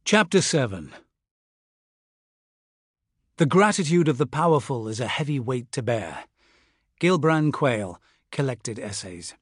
Chapter 7. The gratitude of the powerful is a heavy weight to bear. Gilbran Quayle, Collected Essays.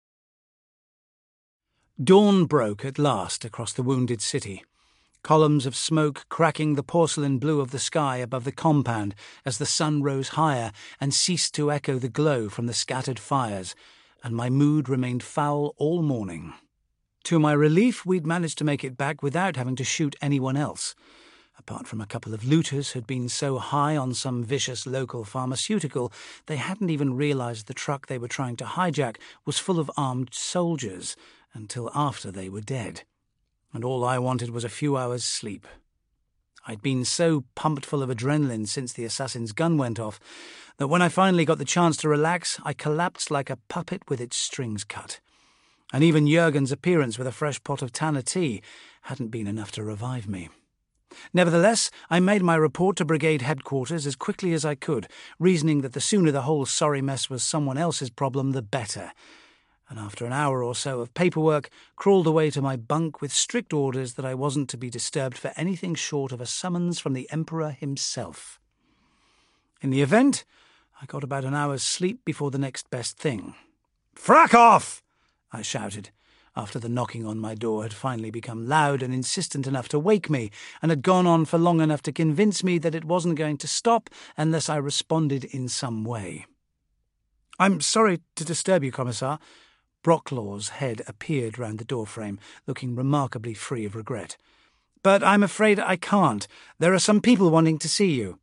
Dawn broke at last across the wounded city, columns of smoke cracking the porcelain blue of the sky above the compound as the sun rose higher and ceased to echo the glow from the scattered fires, and my mood remained foul all morning. To my relief, we'd managed to make it back without having to shoot anyone else. Apart from a couple of looters who'd been so high on some vicious local pharmaceutical, they hadn't even realised the truck they were trying to hijack was full of armed soldiers until after they were dead. And all I wanted was a few hours' sleep. I'd been so pumped full of adrenaline since the assassin's gun went off that when I finally got the chance to relax, I collapsed like a puppet with its strings cut. And even Jurgen's appearance with a fresh pot of Tanner tea hadn't been enough to revive me. Nevertheless, I made my report to brigade headquarters as quickly as I could, reasoning that the sooner the whole sorry mess was someone else's problem, the better. And after an hour or so of paperwork, crawled away to my bunk with strict orders that I wasn't to be disturbed for anything short of a summons from the Emperor himself. In the event, I got about an hour's sleep before the next best thing. "Frack off!" I shouted, after the knocking on my door had finally become loud and insistent enough to wake me, and had gone on for long enough to convince me that it wasn't going to stop unless I responded in some way. "I'm sorry to disturb you, Commissar." Brocklaw's head appeared round the doorframe, looking remarkably free of regret. "But I'm afraid I can't. There are some people wanting to see you."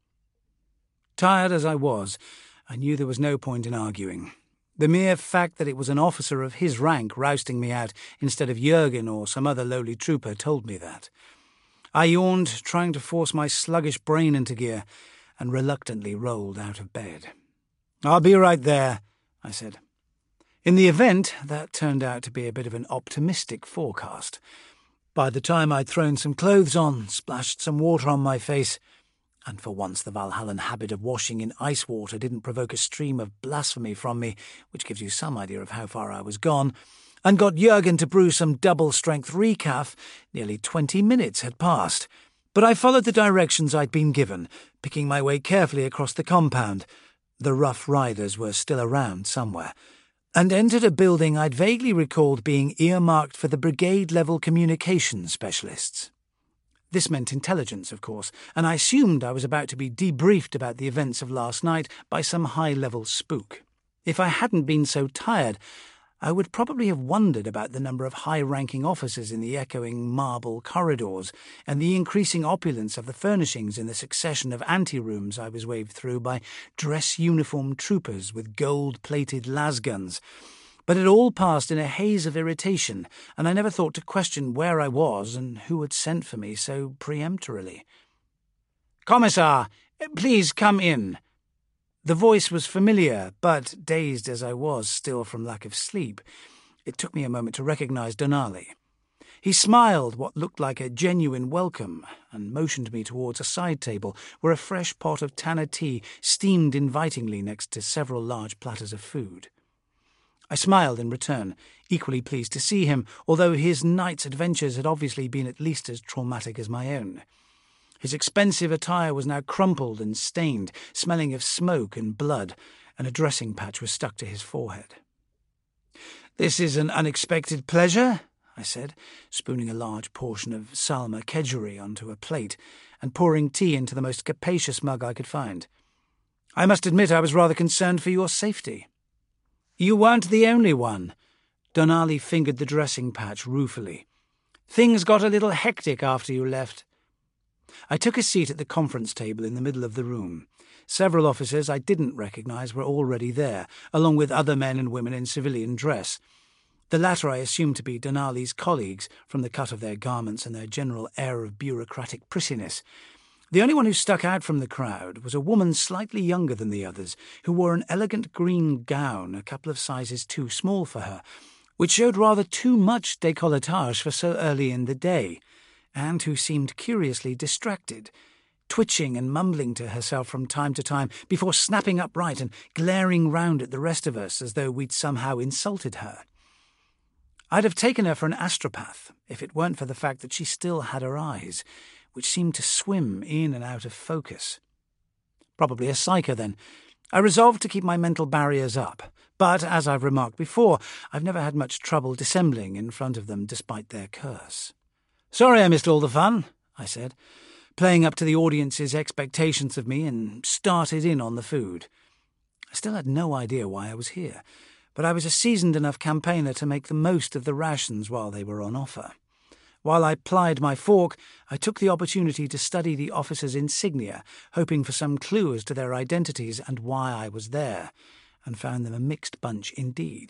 Tired as I was, I knew there was no point in arguing. The mere fact that it was an officer of his rank rousting me out instead of Jurgen or some other lowly trooper told me that. I yawned, trying to force my sluggish brain into gear, and reluctantly rolled out of bed. "I'll be right there," I said. In the event, that turned out to be a bit of an optimistic forecast. By the time I'd thrown some clothes on, splashed some water on my face, and for once the Valhallan habit of washing in ice water didn't provoke a stream of blasphemy from me, which gives you some idea of how far I was gone, and got Jurgen to brew some double-strength recaf, nearly 20 minutes had passed. But I followed the directions I'd been given, picking my way carefully across the compound. The Rough Riders were still around somewhere, and entered a building I'd vaguely recalled being earmarked for the brigade-level communications specialists. This meant intelligence, of course, and I assumed I was about to be debriefed about the events of last night by some high-level spook. If I hadn't been so tired, I would probably have wondered about the number of high-ranking officers in the echoing marble corridors and the increasing opulence of the furnishings in the succession of anterooms I was waved through by dress-uniformed troopers with gold-plated lasguns. But it all passed in a haze of irritation, and I never thought to question where I was and who had sent for me so peremptorily. "Commissar, please come in." The voice was familiar, but, dazed as I was still from lack of sleep, it took me a moment to recognise Donali. He smiled what looked like a genuine welcome and motioned me towards a side table where a fresh pot of Tanner tea steamed invitingly next to several large platters of food. I smiled in return, equally pleased to see him, although his night's adventures had obviously been at least as traumatic as my own. His expensive attire was now crumpled and stained, smelling of smoke and blood, and a dressing patch was stuck to his forehead. "This is an unexpected pleasure," I said, spooning a large portion of Salma kedgeree onto a plate and pouring tea into the most capacious mug I could find. "I must admit I was rather concerned for your safety." "You weren't the only one." Donali fingered the dressing patch ruefully. "Things got a little hectic after you left." I took a seat at the conference table in the middle of the room. Several officers I didn't recognise were already there, along with other men and women in civilian dress. The latter I assumed to be Donali's colleagues, from the cut of their garments and their general air of bureaucratic prissiness. The only one who stuck out from the crowd was a woman slightly younger than the others, who wore an elegant green gown a couple of sizes too small for her, which showed rather too much décolletage for so early in the day, and who seemed curiously distracted, twitching and mumbling to herself from time to time before snapping upright and glaring round at the rest of us as though we'd somehow insulted her. I'd have taken her for an astropath if it weren't for the fact that she still had her eyes, which seemed to swim in and out of focus. Probably a psycho, then. I resolved to keep my mental barriers up, but, as I've remarked before, I've never had much trouble dissembling in front of them despite their curse. "Sorry I missed all the fun," I said, playing up to the audience's expectations of me, and started in on the food. I still had no idea why I was here, but I was a seasoned enough campaigner to make the most of the rations while they were on offer. While I plied my fork, I took the opportunity to study the officers' insignia, hoping for some clue as to their identities and why I was there, and found them a mixed bunch indeed.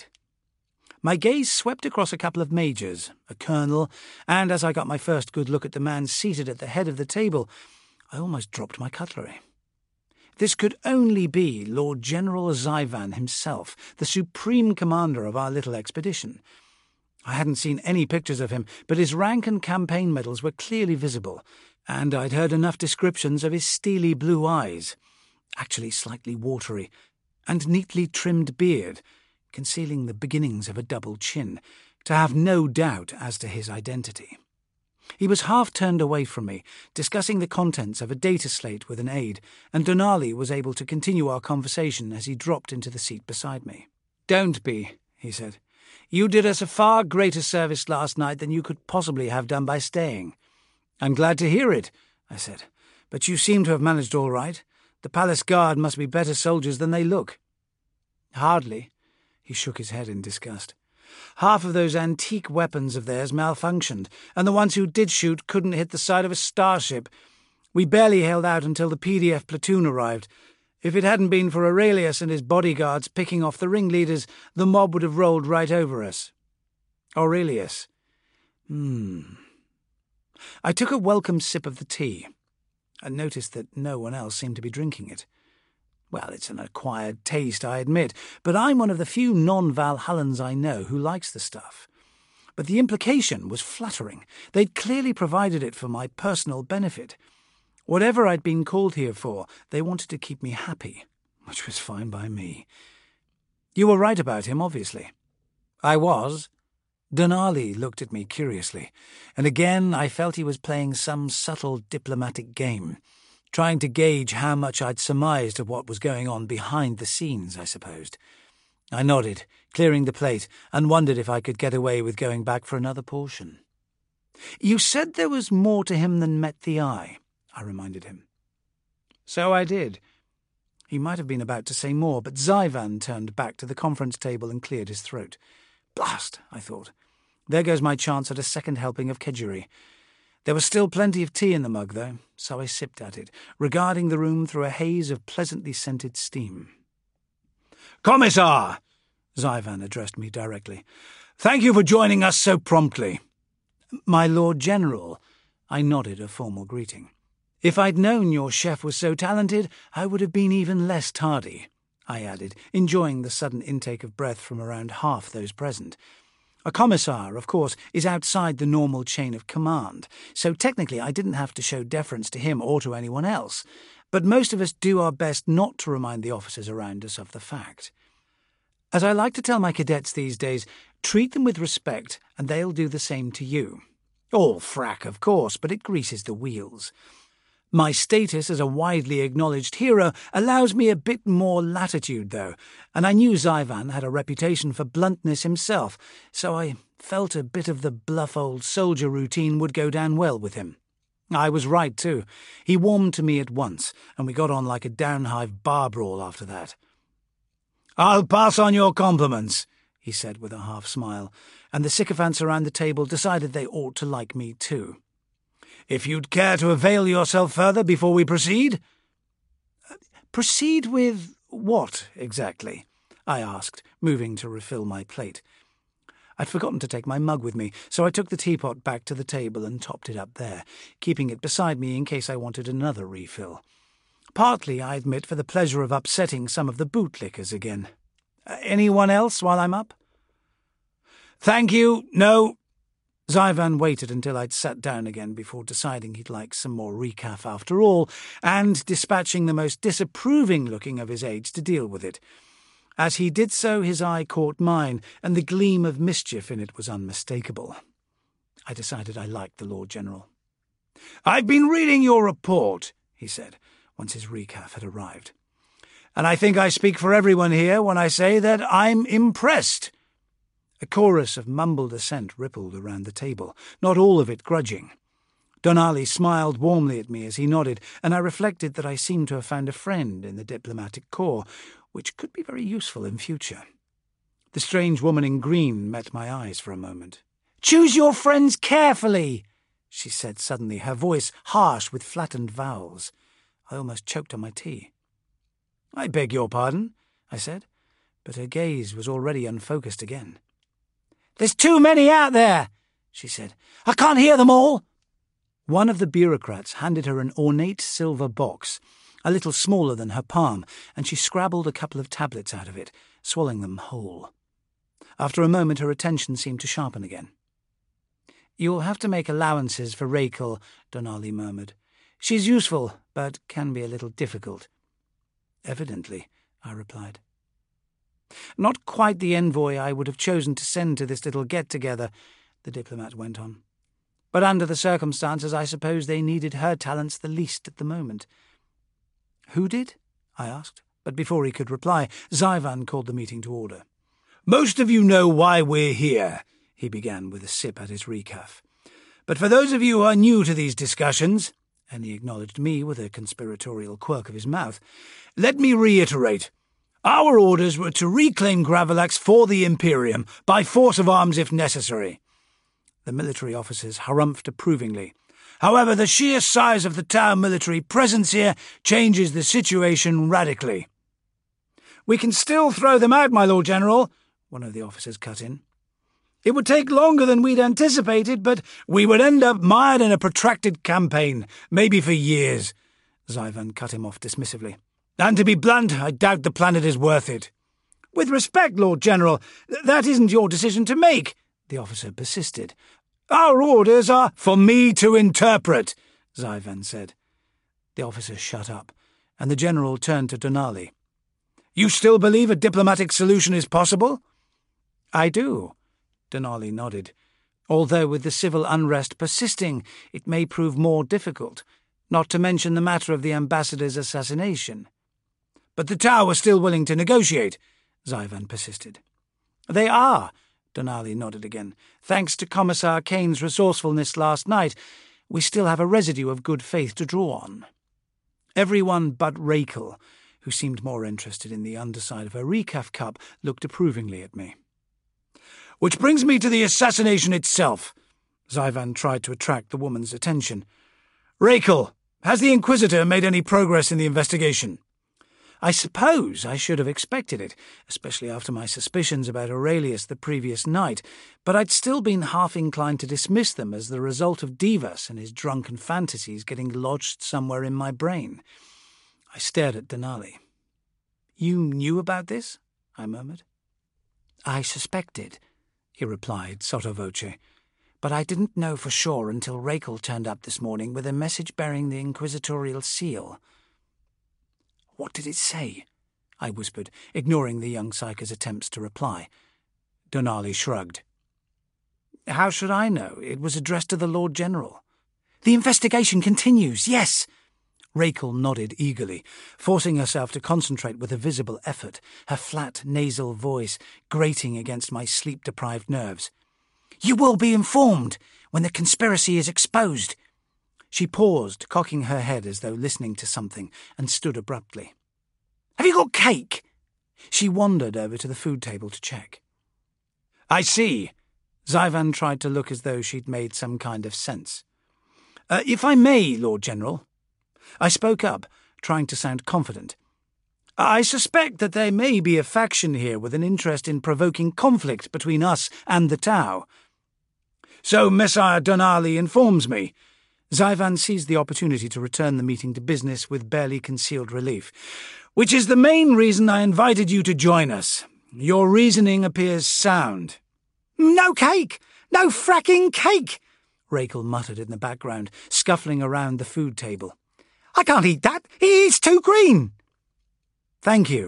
My gaze swept across a couple of majors, a colonel, and as I got my first good look at the man seated at the head of the table, I almost dropped my cutlery. This could only be Lord General Zyvan himself, the supreme commander of our little expedition. I hadn't seen any pictures of him, but his rank and campaign medals were clearly visible, and I'd heard enough descriptions of his steely blue eyes, actually slightly watery, and neatly trimmed beard, concealing the beginnings of a double chin, to have no doubt as to his identity. He was half turned away from me, discussing the contents of a data slate with an aide, and Denali was able to continue our conversation as he dropped into the seat beside me. "Don't be," he said. "You did us a far greater service last night than you could possibly have done by staying." "I'm glad to hear it," I said, "but you seem to have managed all right. The palace guard must be better soldiers than they look." "Hardly." He shook his head in disgust. "Half of those antique weapons of theirs malfunctioned, and the ones who did shoot couldn't hit the side of a starship. We barely held out until the PDF platoon arrived. If it hadn't been for Aurelius and his bodyguards picking off the ringleaders, the mob would have rolled right over us." "Aurelius. I took a welcome sip of the tea, and noticed that no one else seemed to be drinking it. Well, it's an acquired taste, I admit, but I'm one of the few non-Valhallans I know who likes the stuff. But the implication was flattering. They'd clearly provided it for my personal benefit. Whatever I'd been called here for, they wanted to keep me happy, which was fine by me. "You were right about him, obviously." "I was." Denali looked at me curiously, and again I felt he was playing some subtle diplomatic game, trying to gauge how much I'd surmised of what was going on behind the scenes, I supposed. I nodded, clearing the plate, and wondered if I could get away with going back for another portion. "You said there was more to him than met the eye," I reminded him. "So I did." He might have been about to say more, but Zyvan turned back to the conference table and cleared his throat. Blast, I thought. There goes my chance at a second helping of kedgeree. There was still plenty of tea in the mug, though, so I sipped at it, regarding the room through a haze of pleasantly scented steam. "Commissar!" Zyvan addressed me directly. "Thank you for joining us so promptly." "My Lord General," I nodded a formal greeting. "If I'd known your chef was so talented, I would have been even less tardy," I added, enjoying the sudden intake of breath from around half those present. A commissar, of course, is outside the normal chain of command, so technically I didn't have to show deference to him or to anyone else, but most of us do our best not to remind the officers around us of the fact. As I like to tell my cadets these days, treat them with respect and they'll do the same to you. All frack, of course, but it greases the wheels. My status as a widely acknowledged hero allows me a bit more latitude, though, and I knew Zyvan had a reputation for bluntness himself, so I felt a bit of the bluff old soldier routine would go down well with him. I was right, too. He warmed to me at once, and we got on like a downhive bar brawl after that. "I'll pass on your compliments," he said with a half-smile, and the sycophants around the table decided they ought to like me, too. "If you'd care to avail yourself further before we proceed?" "Proceed with what, exactly?" I asked, moving to refill my plate. I'd forgotten to take my mug with me, so I took the teapot back to the table and topped it up there, keeping it beside me in case I wanted another refill. Partly, I admit, for the pleasure of upsetting some of the bootlickers again. "Anyone else while I'm up?" "Thank you, no." Zyvan waited until I'd sat down again before deciding he'd like some more recaf after all, and dispatching the most disapproving-looking of his aides to deal with it. As he did so, his eye caught mine, and the gleam of mischief in it was unmistakable. I decided I liked the Lord General. "I've been reading your report," he said, once his recaf had arrived. "And I think I speak for everyone here when I say that I'm impressed." A chorus of mumbled assent rippled around the table, not all of it grudging. Donali smiled warmly at me as he nodded, and I reflected that I seemed to have found a friend in the diplomatic corps, which could be very useful in future. The strange woman in green met my eyes for a moment. "Choose your friends carefully," she said suddenly, her voice harsh with flattened vowels. I almost choked on my tea. "I beg your pardon," I said, but her gaze was already unfocused again. "There's too many out there," she said. "I can't hear them all." One of the bureaucrats handed her an ornate silver box, a little smaller than her palm, and she scrabbled a couple of tablets out of it, swallowing them whole. After a moment her attention seemed to sharpen again. "You'll have to make allowances for Rachel," Donali murmured. "She's useful, but can be a little difficult." "Evidently," I replied. "Not quite the envoy I would have chosen to send to this little get-together," the diplomat went on. "But under the circumstances, I suppose they needed her talents the least at the moment." "Who did?" I asked, but before he could reply, Zyvan called the meeting to order. "Most of you know why we're here," he began with a sip at his recaf. "But for those of you who are new to these discussions," and he acknowledged me with a conspiratorial quirk of his mouth, "let me reiterate. Our orders were to reclaim Gravelax for the Imperium, by force of arms if necessary." The military officers harumphed approvingly. "However, the sheer size of the Tau military presence here changes the situation radically." "We can still throw them out, my Lord General," one of the officers cut in. "It would take longer than we'd anticipated, but we would end up mired in a protracted campaign, maybe for years." Zyvan cut him off dismissively. "And to be blunt, I doubt the planet is worth it." "With respect, Lord General, that isn't your decision to make," the officer persisted. "Our orders are—" "For me to interpret," Zyvan said. The officer shut up, and the general turned to Donali. "You still believe a diplomatic solution is possible?" "I do," Donali nodded. "Although with the civil unrest persisting, it may prove more difficult, not to mention the matter of the ambassador's assassination." "But the Tau are still willing to negotiate," Zyvan persisted. "They are," Donali nodded again. "Thanks to Commissar Kane's resourcefulness last night, we still have a residue of good faith to draw on." Everyone but Rachel, who seemed more interested in the underside of her recaf cup, looked approvingly at me. "Which brings me to the assassination itself." Zyvan tried to attract the woman's attention. "Rachel, has the Inquisitor made any progress in the investigation?" "I suppose I should have expected it, especially after my suspicions about Aurelius the previous night, but I'd still been half inclined to dismiss them as the result of Divas and his drunken fantasies getting lodged somewhere in my brain." I stared at Donali. "You knew about this?" I murmured. "I suspected," he replied sotto voce, "but I didn't know for sure until Rachel turned up this morning with a message bearing the inquisitorial seal." "What did it say?" I whispered, ignoring the young psycher's attempts to reply. Donali shrugged. "How should I know? It was addressed to the Lord General." "The investigation continues, yes." Rachel nodded eagerly, forcing herself to concentrate with a visible effort, her flat nasal voice grating against my sleep-deprived nerves. "You will be informed when the conspiracy is exposed." She paused, cocking her head as though listening to something, and stood abruptly. "Have you got cake?" She wandered over to the food table to check. "I see." Zyvan tried to look as though she'd made some kind of sense. "If I may, Lord General." I spoke up, trying to sound confident. "I suspect that there may be a faction here with an interest in provoking conflict between us and the Tau." "So Messire Donali informs me." Zyvan seized the opportunity to return the meeting to business with barely concealed relief. "Which is the main reason I invited you to join us. Your reasoning appears sound." "No cake! No fracking cake!" Rachel muttered in the background, scuffling around the food table. "I can't eat that. It's too green." "Thank you,"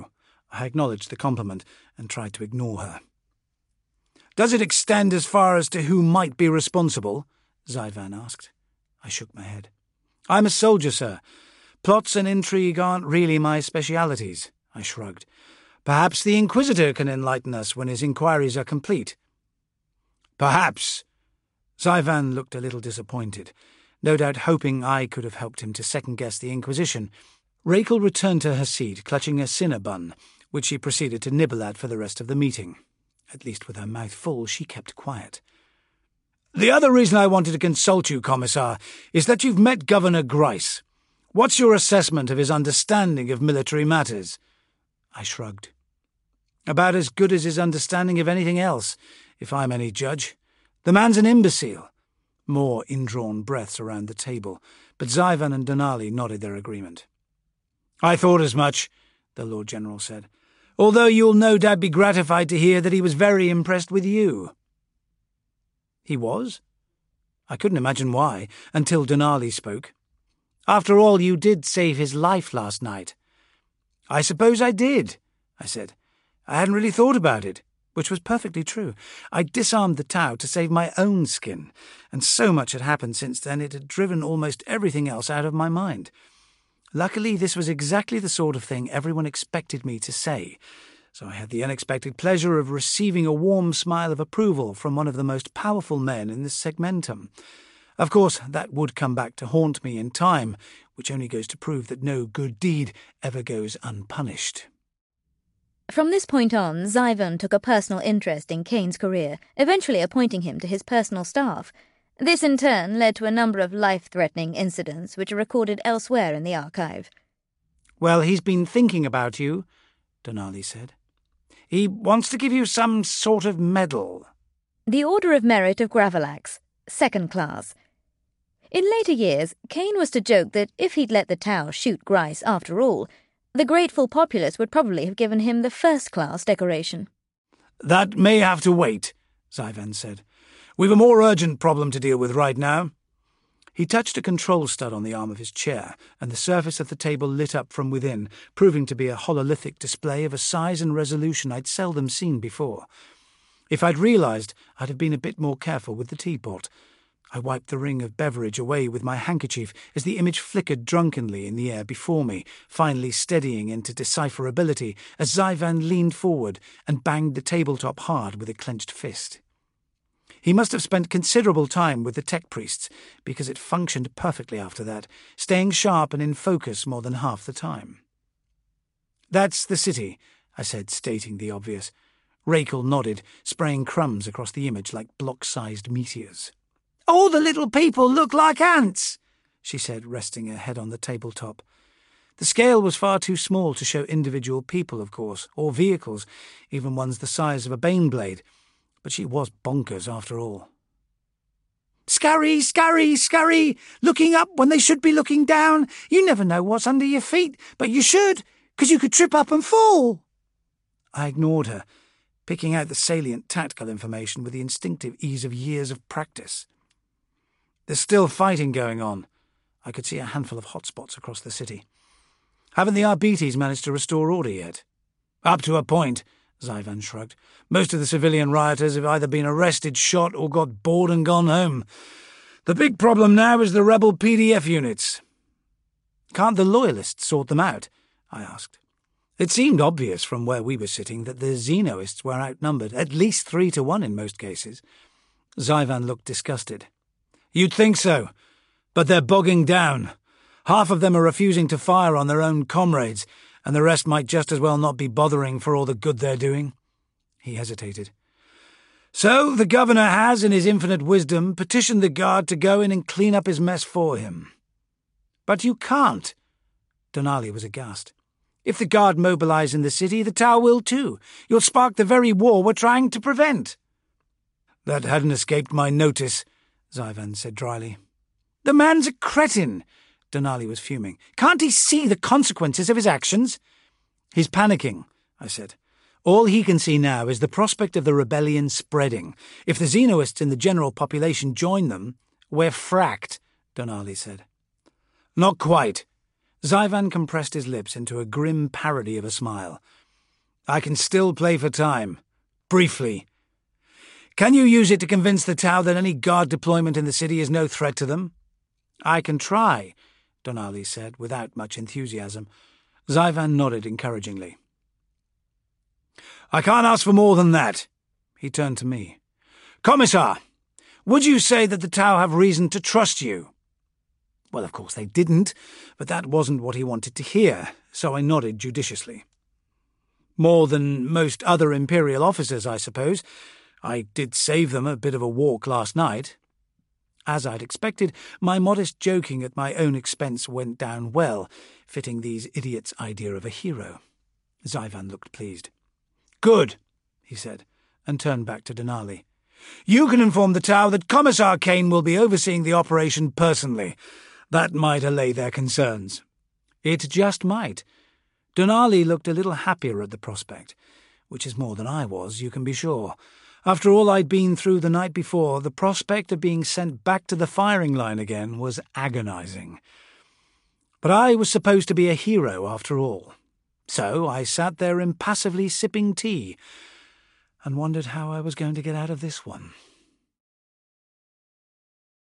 I acknowledged the compliment and tried to ignore her. "Does it extend as far as to who might be responsible?" Zyvan asked. I shook my head. "I'm a soldier, sir. Plots and intrigue aren't really my specialities," I shrugged. "Perhaps the Inquisitor can enlighten us when his inquiries are complete." "Perhaps." Zyvan looked a little disappointed, no doubt hoping I could have helped him to second-guess the Inquisition. Rakel returned to her seat, clutching a cinnabon, which she proceeded to nibble at for the rest of the meeting. At least with her mouth full, she kept quiet. "The other reason I wanted to consult you, Commissar, is that you've met Governor Grice. What's your assessment of his understanding of military matters?" I shrugged. "About as good as his understanding of anything else, if I'm any judge. The man's an imbecile." More indrawn breaths around the table, but Zyvan and Denali nodded their agreement. "I thought as much," the Lord General said, "although you'll no doubt be gratified to hear that he was very impressed with you." He was? I couldn't imagine why, until Denali spoke. "After all, you did save his life last night." "I suppose I did," I said. "I hadn't really thought about it," which was perfectly true. I'd disarmed the Tau to save my own skin, and so much had happened since then it had driven almost everything else out of my mind. Luckily, this was exactly the sort of thing everyone expected me to say, so I had the unexpected pleasure of receiving a warm smile of approval from one of the most powerful men in the segmentum. Of course, that would come back to haunt me in time, which only goes to prove that no good deed ever goes unpunished. From this point on, Zyvan took a personal interest in Kane's career, eventually appointing him to his personal staff. This in turn led to a number of life-threatening incidents which are recorded elsewhere in the archive. "Well, he's been thinking about you," Denali said. "He wants to give you some sort of medal." The Order of Merit of Gravellax, 2nd class. In later years, Kane was to joke that if he'd let the Tau shoot Grice after all, the grateful populace would probably have given him the 1st-class decoration. "That may have to wait," Zyvan said. "We've a more urgent problem to deal with right now." He touched a control stud on the arm of his chair, and the surface of the table lit up from within, proving to be a hololithic display of a size and resolution I'd seldom seen before. If I'd realised, I'd have been a bit more careful with the teapot. I wiped the ring of beverage away with my handkerchief as the image flickered drunkenly in the air before me, finally steadying into decipherability as Zyvan leaned forward and banged the tabletop hard with a clenched fist. He must have spent considerable time with the tech priests, because it functioned perfectly after that, staying sharp and in focus more than half the time. "That's the city," I said, stating the obvious. Rakel nodded, spraying crumbs across the image like block-sized meteors. "All the little people look like ants," she said, resting her head on the tabletop. The scale was far too small to show individual people, of course, or vehicles, even ones the size of a Baneblade. But she was bonkers after all. "Scurry, scurry, scurry, looking up when they should be looking down. You never know what's under your feet, but you should, 'cause you could trip up and fall." I ignored her, picking out the salient tactical information with the instinctive ease of years of practice. "There's still fighting going on." I could see a handful of hotspots across the city. "Haven't the Arbites managed to restore order yet?" "Up to a point," Zyvan shrugged. "Most of the civilian rioters have either been arrested, shot, or got bored and gone home. The big problem now is the rebel PDF units." "Can't the Loyalists sort them out?" I asked. It seemed obvious from where we were sitting that the Xenoists were outnumbered, at least 3-1 in most cases. Zyvan looked disgusted. "You'd think so, but they're bogging down. Half of them are refusing to fire on their own comrades, and the rest might just as well not be bothering for all the good they're doing." He hesitated. "So the governor has, in his infinite wisdom, petitioned the guard to go in and clean up his mess for him." "But you can't." Denali was aghast. "If the guard mobilise in the city, the Tau will too. You'll spark the very war we're trying to prevent." "That hadn't escaped my notice," Zyvan said dryly. "The man's a cretin," Denali was fuming. "Can't he see the consequences of his actions?" "He's panicking," I said. "All he can see now is the prospect of the rebellion spreading. If the Xenoists in the general population join them, we're fracked," Denali said. "Not quite." Zyvan compressed his lips into a grim parody of a smile. I can still play for time. Briefly. Can you use it to convince the Tau that any guard deployment in the city is no threat to them? I can try, Donali said, without much enthusiasm. Zyvan nodded encouragingly. I can't ask for more than that. He turned to me. Commissar, would you say that the Tau have reason to trust you? Well, of course they didn't, but that wasn't what he wanted to hear, so I nodded judiciously. More than most other Imperial officers, I suppose. I did save them a bit of a walk last night. As I'd expected, my modest joking at my own expense went down well, fitting these idiots' idea of a hero. Zyvan looked pleased. Good, he said, and turned back to Donali. You can inform the Tau that Commissar Kane will be overseeing the operation personally. That might allay their concerns. It just might. Donali looked a little happier at the prospect, which is more than I was, you can be sure. After all I'd been through the night before, the prospect of being sent back to the firing line again was agonizing. But I was supposed to be a hero after all. So I sat there impassively sipping tea and wondered how I was going to get out of this one.